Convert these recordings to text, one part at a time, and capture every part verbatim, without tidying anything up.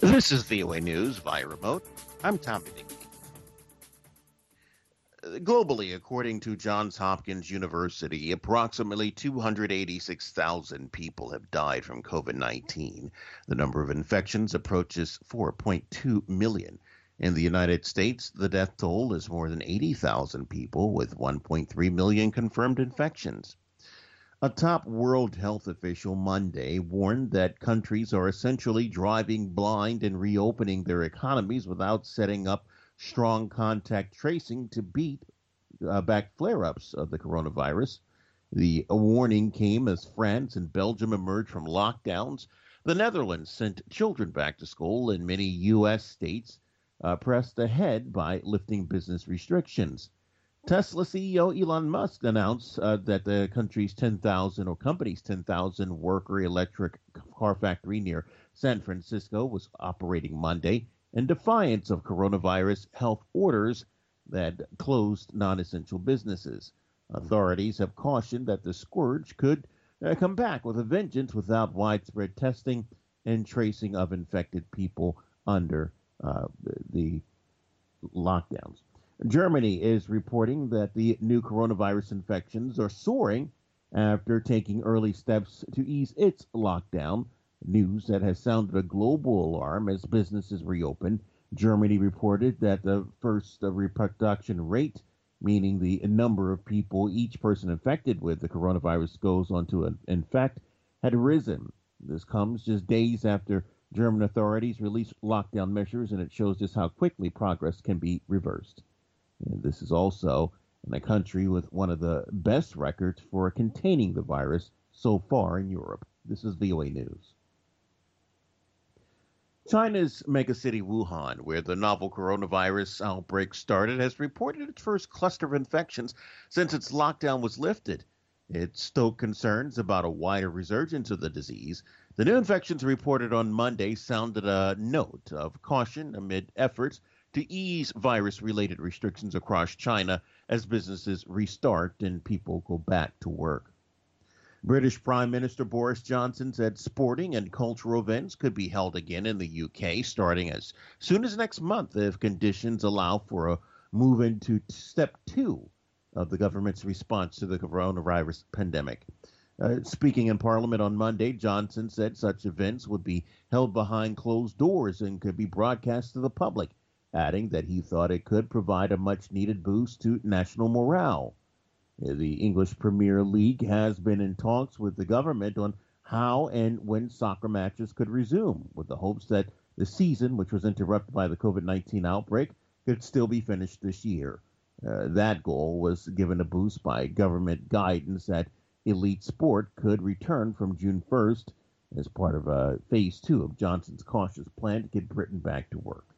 This is V O A News via remote. I'm Tommy Dickey. Globally, according to Johns Hopkins University, approximately two hundred eighty-six thousand people have died from COVID nineteen. The number of infections approaches four point two million. In the United States, the death toll is more than eighty thousand people, with one point three million confirmed infections. A top World Health official Monday warned that countries are essentially driving blind and reopening their economies without setting up strong contact tracing to beat uh, back flare-ups of the coronavirus. The warning came as France and Belgium emerged from lockdowns. The Netherlands sent children back to school, and many U S states uh, pressed ahead by lifting business restrictions. Tesla C E O Elon Musk announced uh, that the country's ten thousand or company's ten thousand worker electric car factory near San Francisco was operating Monday in defiance of coronavirus health orders that closed non-essential businesses. Authorities have cautioned that the scourge could uh, come back with a vengeance without widespread testing and tracing of infected people under uh, the lockdowns. Germany is reporting that the new coronavirus infections are soaring after taking early steps to ease its lockdown, news that has sounded a global alarm as businesses reopen. Germany reported that the first reproduction rate, meaning the number of people each person infected with the coronavirus goes on to infect, had risen. This comes just days after German authorities released lockdown measures, and it shows just how quickly progress can be reversed. And this is also in a country with one of the best records for containing the virus so far in Europe. This is V O A News. China's megacity Wuhan, where the novel coronavirus outbreak started, has reported its first cluster of infections since its lockdown was lifted. It stoked concerns about a wider resurgence of the disease. The new infections reported on Monday sounded a note of caution amid efforts to ease virus-related restrictions across China as businesses restart and people go back to work. British Prime Minister Boris Johnson said sporting and cultural events could be held again in the U K starting as soon as next month if conditions allow for a move into step two of the government's response to the coronavirus pandemic. Uh, speaking in Parliament on Monday, Johnson said such events would be held behind closed doors and could be broadcast to the public, adding that he thought it could provide a much-needed boost to national morale. The English Premier League has been in talks with the government on how and when soccer matches could resume, with the hopes that the season, which was interrupted by the COVID nineteen outbreak, could still be finished this year. Uh, that goal was given a boost by government guidance that elite sport could return from June first as part of uh, phase two of Johnson's cautious plan to get Britain back to work.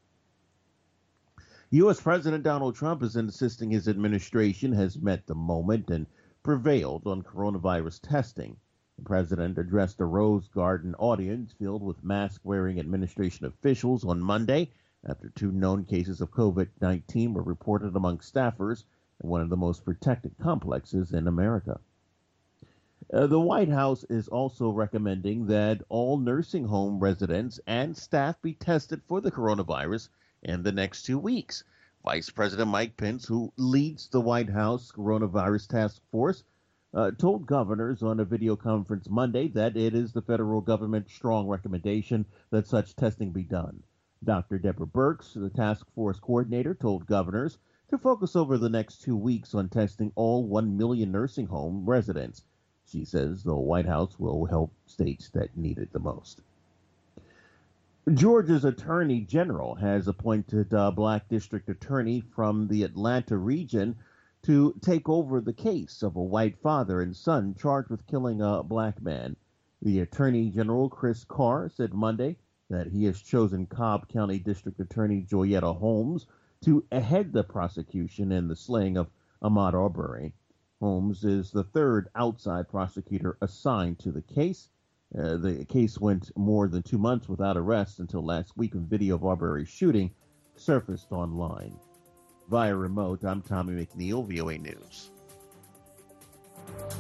U S. President Donald Trump is insisting his administration has met the moment and prevailed on coronavirus testing. The president addressed a Rose Garden audience filled with mask-wearing administration officials on Monday after two known cases of COVID nineteen were reported among staffers in one of the most protected complexes in America. Uh, the White House is also recommending that all nursing home residents and staff be tested for the coronavirus in the next two weeks. Vice President Mike Pence, who leads the White House Coronavirus Task Force, uh, told governors on a video conference Monday that it is the federal government's strong recommendation that such testing be done. Doctor Deborah Birx, the task force coordinator, told governors to focus over the next two weeks on testing all one million nursing home residents. She says the White House will help states that need it the most. Georgia's Attorney General has appointed a black district attorney from the Atlanta region to take over the case of a white father and son charged with killing a black man. The Attorney General, Chris Carr, said Monday that he has chosen Cobb County District Attorney Joyetta Holmes to head the prosecution in the slaying of Ahmaud Arbery. Holmes is the third outside prosecutor assigned to the case. Uh, the case went more than two months without arrest until last week when video of Arbery's shooting surfaced online. Via remote, I'm Tommy McNeil, V O A News.